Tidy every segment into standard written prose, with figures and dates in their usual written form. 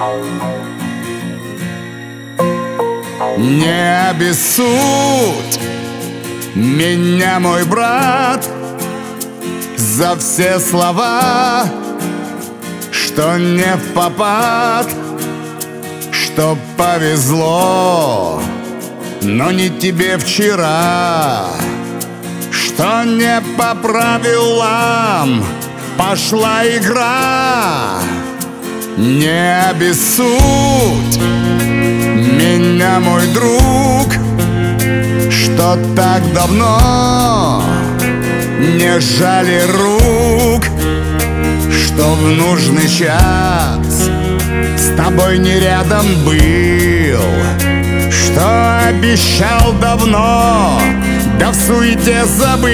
Не обессудь меня, мой брат, за все слова, что не впопад, что повезло, но не тебе вчера, что не по правилам пошла игра. Не обессудь меня, мой друг, что так давно не жали рук, что в нужный час с тобой не рядом был, что обещал давно, да в суете забыл.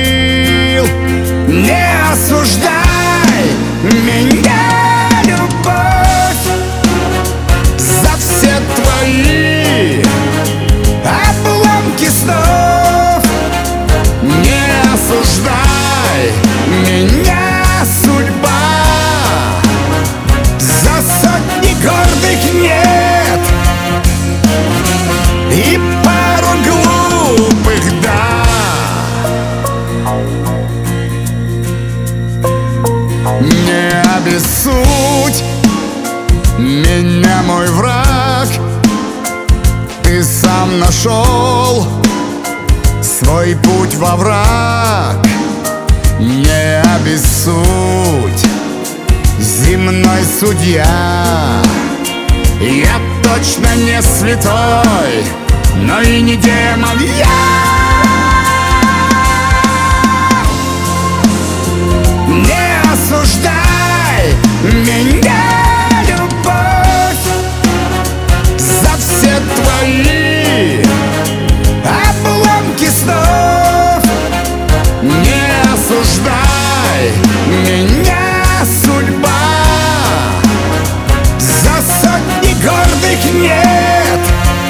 Не осуждай меня, любовь, за все твои обломки снов. Не осуждай меня, судьба, за сотни гордых нет и пару глупых «да». Не обессудь меня, мой враг, ты сам нашел свой путь во враг. Не обессудь, земной судья, я точно не святой, но и не демон я. Не осуждай меня, любовь, за все твои обломки снов. Не осуждай меня, судьба, за сотни гордых нет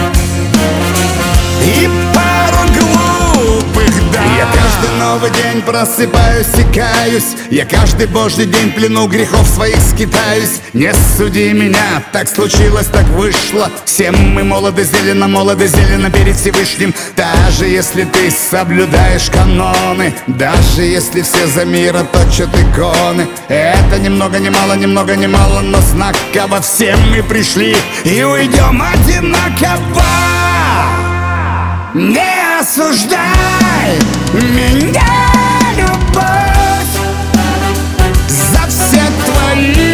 и пару глупых «да». Я каждый новый день просыпаюсь и каюсь, я каждый божий день в плену грехов своих скитаюсь. Не суди меня, так случилось, так вышло. Все мы молоды зелено перед Всевышним. Даже если ты соблюдаешь каноны, даже если все за мира точат иконы, это ни много ни мало, но знаково. Все мы пришли и уйдем одинаково. Не осуждай меня, любовь, за все твои